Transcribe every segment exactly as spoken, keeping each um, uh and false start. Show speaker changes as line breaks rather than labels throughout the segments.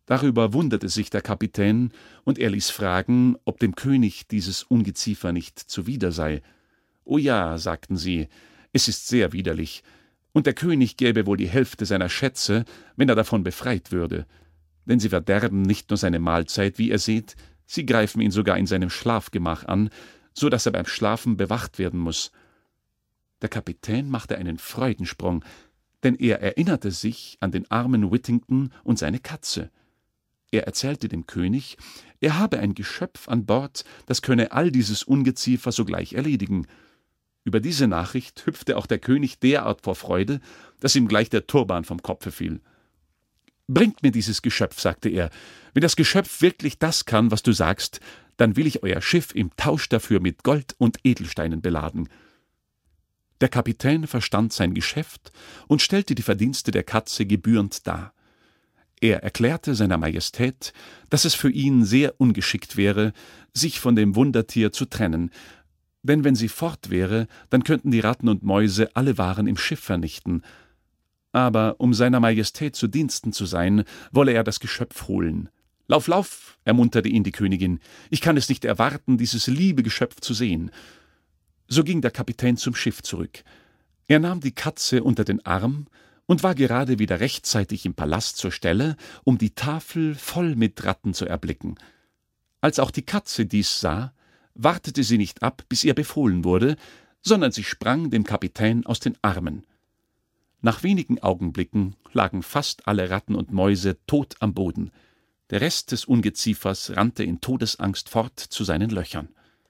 Darüber wunderte sich der Kapitän, und er ließ fragen, ob dem König dieses Ungeziefer nicht zuwider sei. »O ja«, sagten sie, »es ist sehr widerlich, und der König gäbe wohl die Hälfte seiner Schätze, wenn er davon befreit würde. Denn sie verderben nicht nur seine Mahlzeit, wie ihr seht, sie greifen ihn sogar in seinem Schlafgemach an, so dass er beim Schlafen bewacht werden muß.« Der Kapitän machte einen Freudensprung, denn er erinnerte sich an den armen Whittington und seine Katze. Er erzählte dem König, er habe ein Geschöpf an Bord, das könne all dieses Ungeziefer sogleich erledigen. Über diese Nachricht hüpfte auch der König derart vor Freude, dass ihm gleich der Turban vom Kopfe fiel. »Bringt mir dieses Geschöpf«, sagte er. »Wenn das Geschöpf wirklich das kann, was du sagst, dann will ich euer Schiff im Tausch dafür mit Gold und Edelsteinen beladen.« Der Kapitän verstand sein Geschäft und stellte die Verdienste der Katze gebührend dar. Er erklärte seiner Majestät, dass es für ihn sehr ungeschickt wäre, sich von dem Wundertier zu trennen, denn wenn sie fort wäre, dann könnten die Ratten und Mäuse alle Waren im Schiff vernichten. Aber um seiner Majestät zu Diensten zu sein, wolle er das Geschöpf holen. »Lauf, lauf«, ermunterte ihn die Königin, »ich kann es nicht erwarten, dieses liebe Geschöpf zu sehen.« So ging der Kapitän zum Schiff zurück. Er nahm die Katze unter den Arm und war gerade wieder rechtzeitig im Palast zur Stelle, um die Tafel voll mit Ratten zu erblicken. Als auch die Katze dies sah, wartete sie nicht ab, bis ihr befohlen wurde, sondern sie sprang dem Kapitän aus den Armen. Nach wenigen Augenblicken lagen fast alle Ratten und Mäuse tot am Boden. Der Rest des Ungeziefers rannte in Todesangst fort zu seinen Löchern.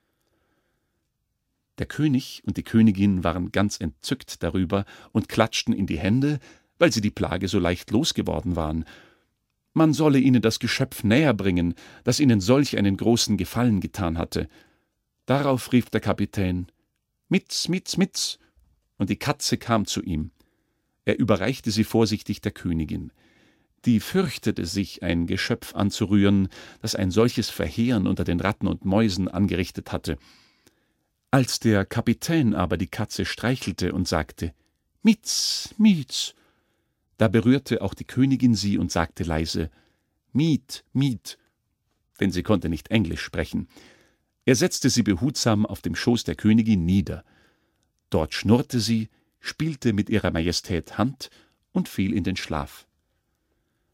Der König und die Königin waren ganz entzückt darüber und klatschten in die Hände, weil sie die Plage so leicht losgeworden waren. Man solle ihnen das Geschöpf näher bringen, das ihnen solch einen großen Gefallen getan hatte. Darauf rief der Kapitän, »Mitz, Mitz, Mitz«, und die Katze kam zu ihm. Er überreichte sie vorsichtig der Königin. Die fürchtete sich, ein Geschöpf anzurühren, das ein solches Verheeren unter den Ratten und Mäusen angerichtet hatte. Als der Kapitän aber die Katze streichelte und sagte, »Mitz, Mitz«, da berührte auch die Königin sie und sagte leise, »Miet, Miet«, denn sie konnte nicht Englisch sprechen. Er setzte sie behutsam auf dem Schoß der Königin nieder. Dort schnurrte sie, spielte mit ihrer Majestät Hand und fiel in den Schlaf.